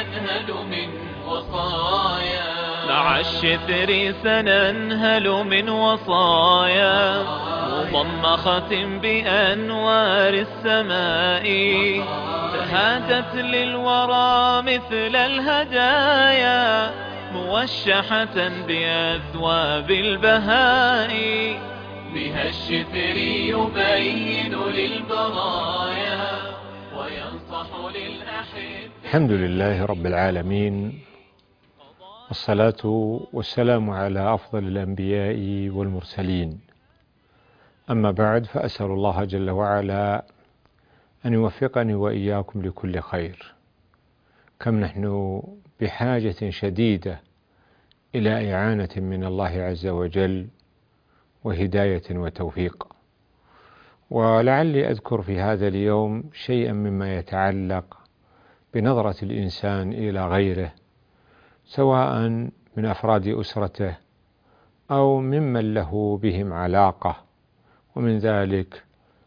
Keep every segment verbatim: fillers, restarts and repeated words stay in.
سننهل من وصايا مع الشثر سننهل من وصايا مضمخة بأنوار السماء تهادت للورى مثل الهدايا موشحة بأثواب البهاء بها الشثر يبين للبرايا وينصح للأحب. الحمد لله رب العالمين، والصلاة والسلام على أفضل الأنبياء والمرسلين. أما بعد، فأسأل الله جل وعلا أن يوفقني وإياكم لكل خير. كم نحن بحاجة شديدة إلى إعانة من الله عز وجل وهداية وتوفيق. ولعلي أذكر في هذا اليوم شيئا مما يتعلق بنظرة الإنسان إلى غيره، سواء من أفراد أسرته أو ممن له بهم علاقة، ومن ذلك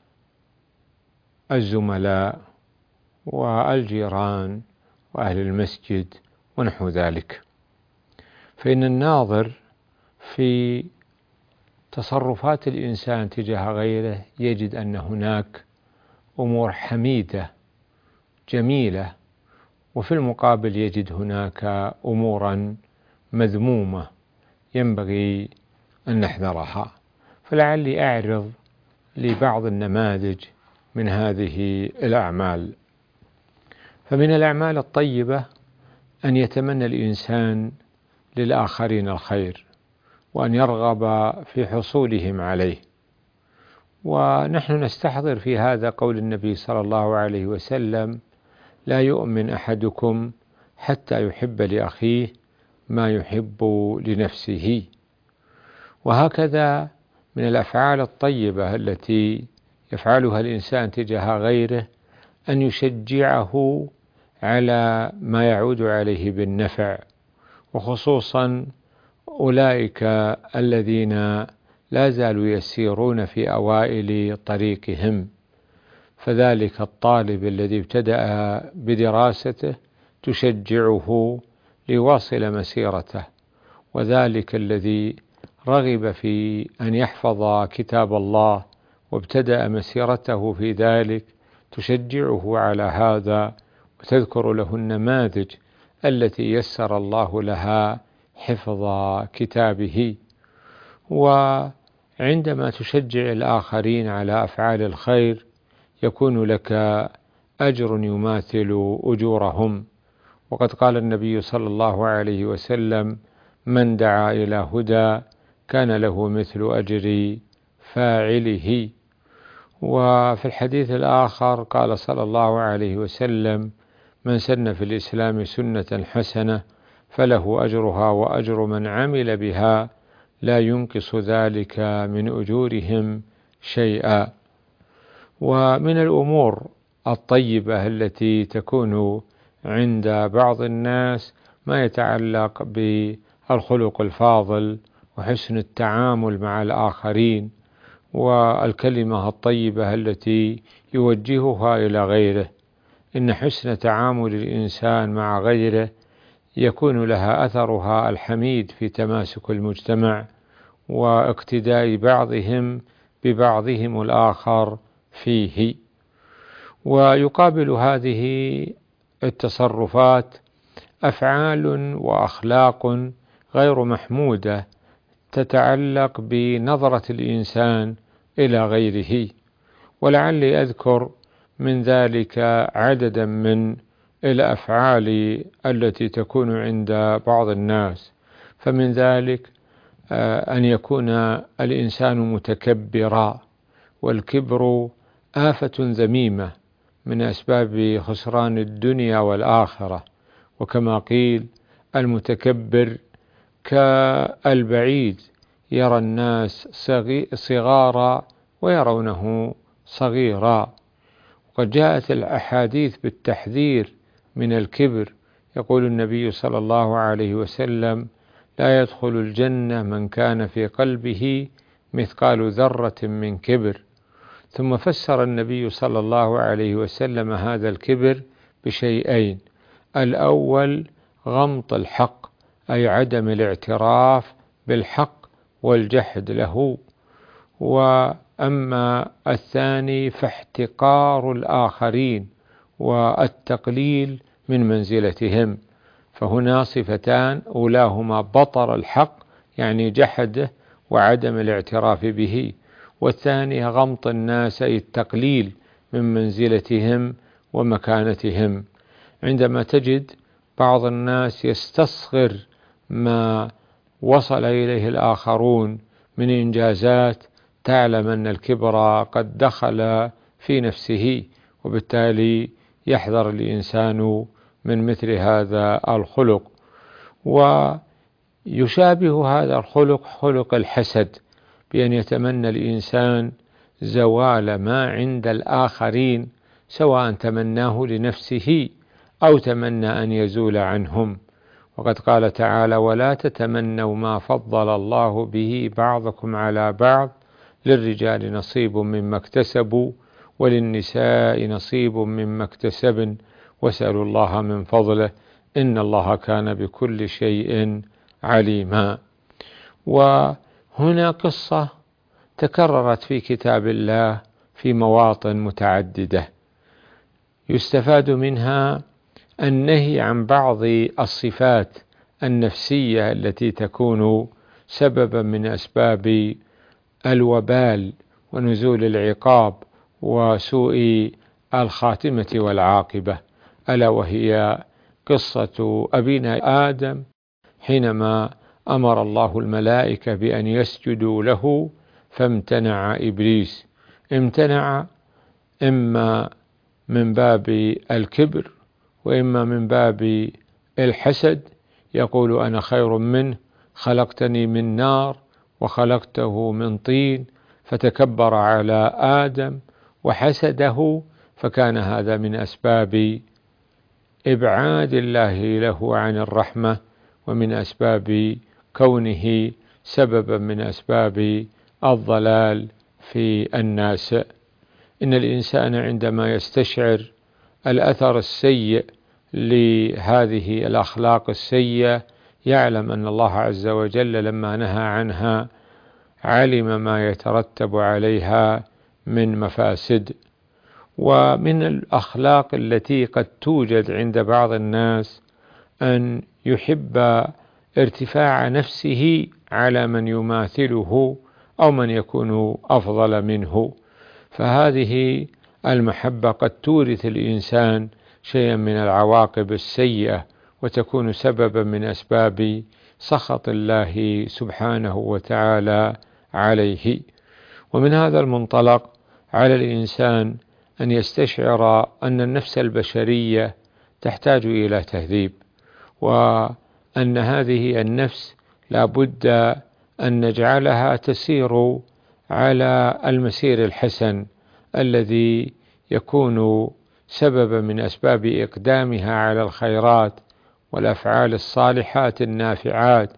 الزملاء والجيران وأهل المسجد ونحو ذلك. فإن الناظر في تصرفات الإنسان تجاه غيره يجد أن هناك أمور حميدة جميلة، وفي المقابل يجد هناك أمورا مذمومة ينبغي أن نحذرها. فلعلي أعرض لبعض النماذج من هذه الأعمال. فمن الأعمال الطيبة أن يتمنى الإنسان للآخرين الخير وأن يرغب في حصولهم عليه. ونحن نستحضر في هذا قول النبي صلى الله عليه وسلم: لا يؤمن أحدكم حتى يحب لأخيه ما يحب لنفسه. وهكذا من الأفعال الطيبة التي يفعلها الإنسان تجاه غيره أن يشجعه على ما يعود عليه بالنفع، وخصوصا أولئك الذين لا زالوا يسيرون في أوائل طريقهم. فذلك الطالب الذي ابتدأ بدراسته تشجعه ليواصل مسيرته، وذلك الذي رغب في أن يحفظ كتاب الله وابتدأ مسيرته في ذلك تشجعه على هذا، وتذكر له النماذج التي يسر الله لها حفظ كتابه. وعندما تشجع الآخرين على أفعال الخير يكون لك أجر يماثل أجورهم. وقد قال النبي صلى الله عليه وسلم: من دعا إلى هدى كان له مثل أجر فاعله. وفي الحديث الآخر قال صلى الله عليه وسلم: من سن في الإسلام سنة حسنة فله أجرها وأجر من عمل بها لا ينقص ذلك من أجورهم شيئا. ومن الأمور الطيبة التي تكون عند بعض الناس ما يتعلق بالخلق الفاضل وحسن التعامل مع الآخرين، والكلمة الطيبة التي يوجهها إلى غيره. إن حسن تعامل الإنسان مع غيره يكون لها أثرها الحميد في تماسك المجتمع واقتداء بعضهم ببعضهم الآخر فيه. ويقابل هذه التصرفات أفعال وأخلاق غير محمودة تتعلق بنظرة الإنسان إلى غيره. ولعلي أذكر من ذلك عددا من الأفعال التي تكون عند بعض الناس. فمن ذلك أن يكون الإنسان متكبرا، والكبر آفة ذميمة من أسباب خسران الدنيا والآخرة. وكما قيل: المتكبر كالبعيد يرى الناس صغارا ويرونه صغيرا. وقد جاءت الأحاديث بالتحذير من الكبر. يقول النبي صلى الله عليه وسلم: لا يدخل الجنة من كان في قلبه مثقال ذرة من كبر. ثم فسر النبي صلى الله عليه وسلم هذا الكبر بشيئين: الأول غمط الحق، أي عدم الاعتراف بالحق والجحد له، وأما الثاني فاحتقار الآخرين والتقليل من منزلتهم. فهنا صفتان، أولاهما بطر الحق يعني جحده وعدم الاعتراف به، والثاني غمط الناس أي التقليل من منزلتهم ومكانتهم. عندما تجد بعض الناس يستصغر ما وصل إليه الآخرون من إنجازات، تعلم أن الكبر قد دخل في نفسه، وبالتالي يحذر الإنسان من مثل هذا الخلق. ويشابه هذا الخلق خلق الحسد، بأن يتمنى الإنسان زوال ما عند الآخرين، سواء تمناه لنفسه أو تمنى أن يزول عنهم. وقد قال تعالى: ولا تتمنوا ما فضل الله به بعضكم على بعض، للرجال نصيب مما اكتسبوا وللنساء نصيب مما اكتسبن واسألوا الله من فضله إن الله كان بكل شيء عليما. وهنا قصة تكررت في كتاب الله في مواطن متعددة، يستفاد منها النهي عن بعض الصفات النفسية التي تكون سببا من أسباب الوبال ونزول العقاب وسوء الخاتمة والعاقبة، ألا وهي قصة أبينا آدم حينما أمر الله الملائكة بأن يسجدوا له فامتنع إبليس. امتنع إما من باب الكبر وإما من باب الحسد، يقول: أنا خير منه، خلقتني من نار وخلقته من طين، فتكبر على آدم وحسده، فكان هذا من أسباب إبعاد الله له عن الرحمة، ومن أسباب كونه سببا من أسباب الضلال في الناس. إن الإنسان عندما يستشعر الأثر السيء لهذه الأخلاق السيئة يعلم أن الله عز وجل لما نهى عنها علم ما يترتب عليها من مفاسد. ومن الأخلاق التي قد توجد عند بعض الناس أن يحب ارتفاع نفسه على من يماثله أو من يكون أفضل منه، فهذه المحبة قد تورث الإنسان شيئا من العواقب السيئة، وتكون سببا من أسباب سخط الله سبحانه وتعالى عليه. ومن هذا المنطلق على الإنسان أن يستشعر أن النفس البشرية تحتاج إلى تهذيب، وأن هذه النفس لا بد أن نجعلها تسير على المسير الحسن الذي يكون سببا من أسباب إقدامها على الخيرات والأفعال الصالحات النافعات،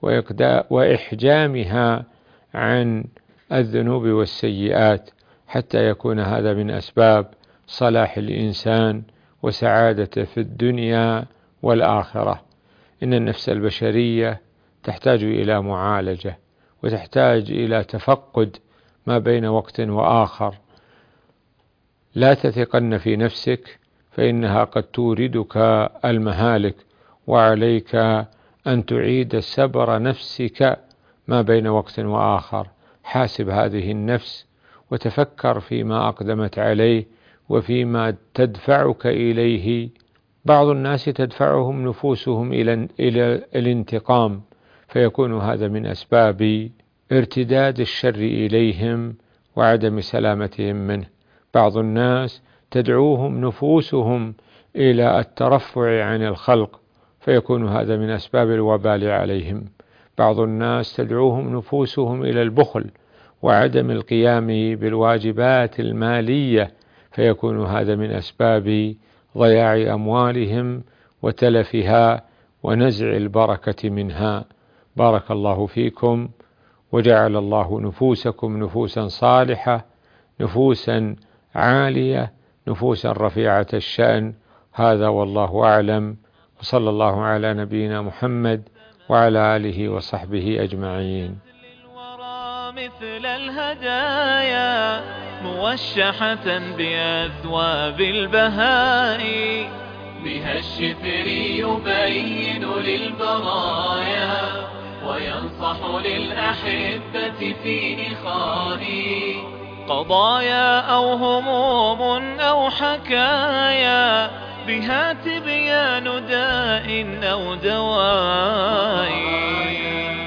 وإحجامها عن الذنوب والسيئات، حتى يكون هذا من أسباب صلاح الإنسان وسعادته في الدنيا والآخرة. إن النفس البشرية تحتاج إلى معالجة، وتحتاج إلى تفقد ما بين وقت وآخر. لا تثقن في نفسك فإنها قد توردك المهالك، وعليك أن تعيد سبر نفسك ما بين وقت وآخر. حاسب هذه النفس وتفكر فيما أقدمت عليه وفيما تدفعك إليه. بعض الناس تدفعهم نفوسهم إلى إلى الانتقام، فيكون هذا من أسباب ارتداد الشر إليهم وعدم سلامتهم منه. بعض الناس تدعوهم نفوسهم إلى الترفع عن الخلق، فيكون هذا من أسباب الوبال عليهم. بعض الناس تدعوهم نفوسهم إلى البخل وعدم القيام بالواجبات المالية، فيكون هذا من أسباب ضياع أموالهم وتلفها ونزع البركة منها. بارك الله فيكم، وجعل الله نفوسكم نفوسا صالحة، نفوسا عالية، نفوسا رفيعة الشأن. هذا والله أعلم. وصلى الله على نبينا محمد وعلى آله وصحبه أجمعين. مثل الهدايا موشحة بأثواب البهاء، بها الشفر يبين للبرايا وينصح للأحبة في إخاء، قضايا أو هموم أو حكايا، بها تبيان داء أو دواء.